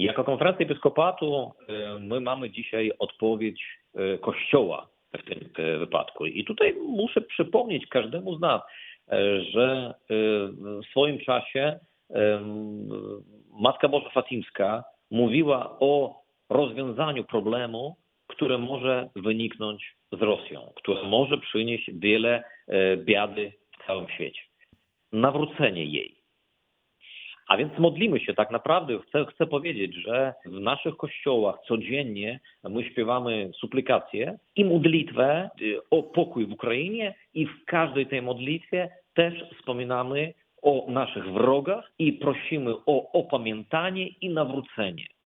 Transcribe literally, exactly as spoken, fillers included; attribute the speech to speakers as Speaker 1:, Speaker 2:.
Speaker 1: Jako konferencja episkopatu my mamy dzisiaj odpowiedź Kościoła w tym wypadku. I tutaj muszę przypomnieć każdemu z nas, że w swoim czasie Matka Boża Fatimska mówiła o rozwiązaniu problemu, które może wyniknąć z Rosją, które może przynieść wiele biedy w całym świecie. Nawrócenie jej. A więc modlimy się tak naprawdę. Chcę, chcę powiedzieć, że w naszych kościołach codziennie my śpiewamy suplikację i modlitwę o pokój w Ukrainie i w każdej tej modlitwie też wspominamy o naszych wrogach i prosimy o opamiętanie i nawrócenie.